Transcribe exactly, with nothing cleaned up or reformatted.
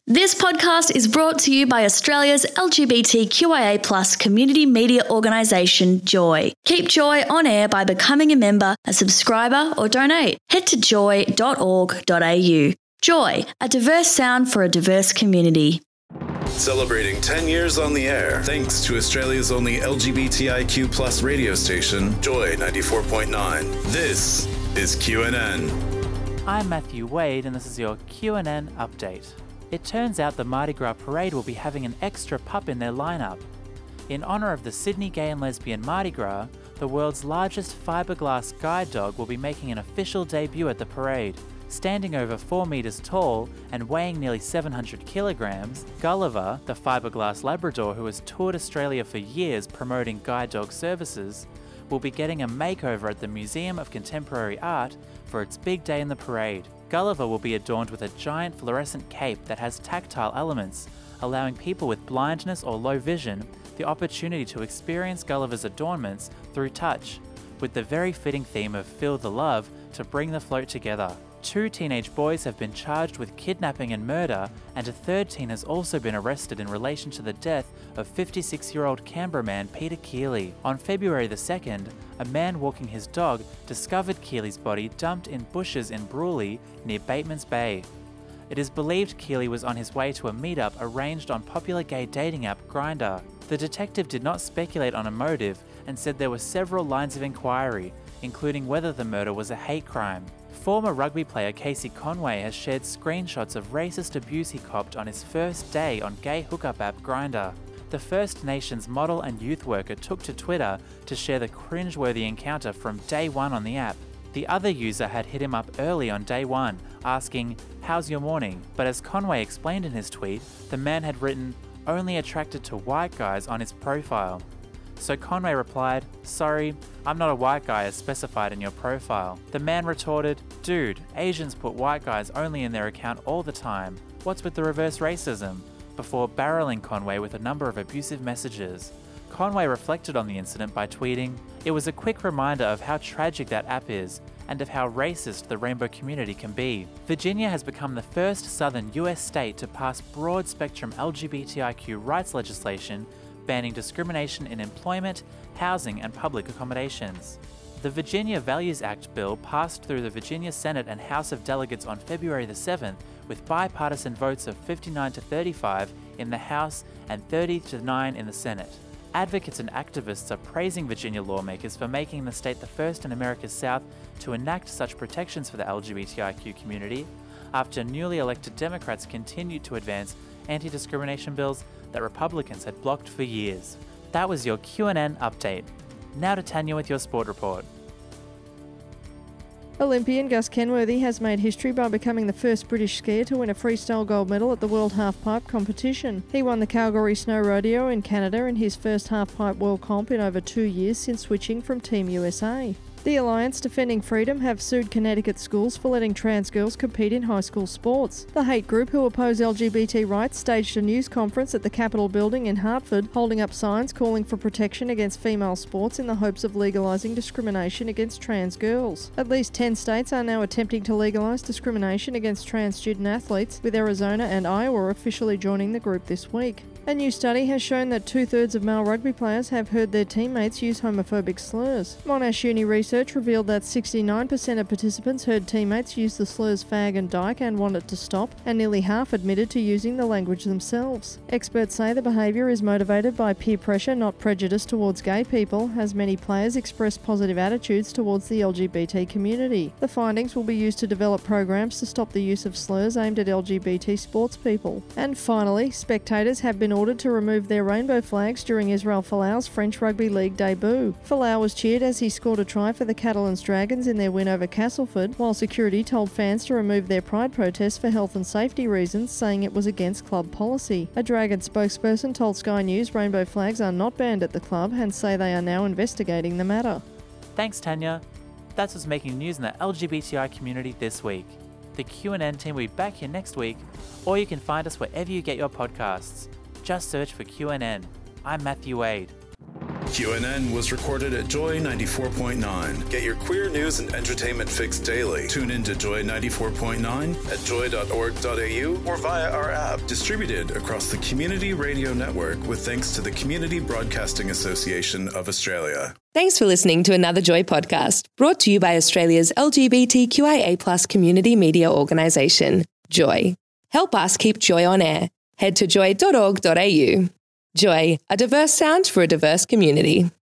This podcast is brought to you by Australia's L G B T Q I A plus community media organisation, Joy. Keep Joy on air by becoming a member, a subscriber or donate. Head to joy dot org dot a u. Joy, a diverse sound for a diverse community. Celebrating ten years on the air, thanks to Australia's only L G B T I Q plus radio station, Joy ninety-four point nine. This is Q N N. I'm Matthew Wade and this is your Q N N update. It turns out the Mardi Gras parade will be having an extra pup in their lineup. In honour of the Sydney Gay and Lesbian Mardi Gras, the world's largest fiberglass guide dog will be making an official debut at the parade. Standing over four metres tall and weighing nearly seven hundred kilograms, Gulliver, the fiberglass Labrador who has toured Australia for years promoting guide dog services, will be getting a makeover at the Museum of Contemporary Art for its big day in the parade. Gulliver will be adorned with a giant fluorescent cape that has tactile elements, allowing people with blindness or low vision the opportunity to experience Gulliver's adornments through touch, with the very fitting theme of Feel the Love to bring the float together. Two teenage boys have been charged with kidnapping and murder, and a third teen has also been arrested in relation to the death of fifty-six-year-old Canberra man Peter Keeley. On February the second, a man walking his dog discovered Keeley's body dumped in bushes in Brewery near Batemans Bay. It is believed Keeley was on his way to a meetup arranged on popular gay dating app Grindr. The detective did not speculate on a motive and said there were several lines of inquiry, including whether the murder was a hate crime. Former rugby player Casey Conway has shared screenshots of racist abuse he copped on his first day on gay hookup app Grindr. The First Nations model and youth worker took to Twitter to share the cringeworthy encounter from day one on the app. The other user had hit him up early on day one, asking, "How's your morning?" But as Conway explained in his tweet, the man had written, "Only attracted to white guys" on his profile. So Conway replied, "Sorry, I'm not a white guy as specified in your profile." The man retorted, "Dude, Asians put white guys only in their account all the time. What's with the reverse racism?" before barreling Conway with a number of abusive messages. Conway reflected on the incident by tweeting, "It was a quick reminder of how tragic that app is and of how racist the rainbow community can be." Virginia has become the first southern U S state to pass broad-spectrum L G B T I Q rights legislation banning discrimination in employment, housing, and public accommodations. The Virginia Values Act bill passed through the Virginia Senate and House of Delegates on February the seventh with bipartisan votes of fifty-nine to thirty-five in the House and thirty to nine in the Senate. Advocates and activists are praising Virginia lawmakers for making the state the first in America's South to enact such protections for the L G B T I Q community, after newly elected Democrats continued to advance anti-discrimination bills that Republicans had blocked for years. That was your Q N N update. Now to Tanya with your sport report. Olympian Gus Kenworthy has made history by becoming the first British skier to win a freestyle gold medal at the World Halfpipe competition. He won the Calgary Snow Rodeo in Canada in his first halfpipe world comp in over two years since switching from Team U S A. The Alliance Defending Freedom have sued Connecticut schools for letting trans girls compete in high school sports. The hate group who oppose L G B T rights staged a news conference at the Capitol building in Hartford, holding up signs calling for protection against female sports in the hopes of legalising discrimination against trans girls. At least ten states are now attempting to legalise discrimination against trans student athletes, with Arizona and Iowa officially joining the group this week. A new study has shown that two-thirds of male rugby players have heard their teammates use homophobic slurs. Monash Uni research revealed that sixty-nine percent of participants heard teammates use the slurs fag and dyke and wanted to stop, and nearly half admitted to using the language themselves. Experts say the behaviour is motivated by peer pressure, not prejudice towards gay people, as many players express positive attitudes towards the L G B T community. The findings will be used to develop programs to stop the use of slurs aimed at L G B T sports people. And finally, spectators have been ordered to remove their rainbow flags during Israel Folau's French Rugby League debut. Folau was cheered as he scored a try for the Catalans Dragons in their win over Castleford, while security told fans to remove their pride protest for health and safety reasons, saying it was against club policy. A Dragon spokesperson told Sky News rainbow flags are not banned at the club and say they are now investigating the matter. Thanks, Tanya. That's what's making news in the L G B T I community this week. The Q N N team will be back here next week, or you can find us wherever you get your podcasts. Just search for Q N N. I'm Matthew Wade. Q N N was recorded at Joy ninety-four point nine. Get your queer news and entertainment fix daily. Tune in to Joy ninety-four point nine at joy dot org dot a u or via our app. Distributed across the Community Radio Network with thanks to the Community Broadcasting Association of Australia. Thanks for listening to another Joy podcast, brought to you by Australia's L G B T Q I A plus community media organisation, Joy. Help us keep Joy on air. Head to joy dot org dot a u. Joy, a diverse sound for a diverse community.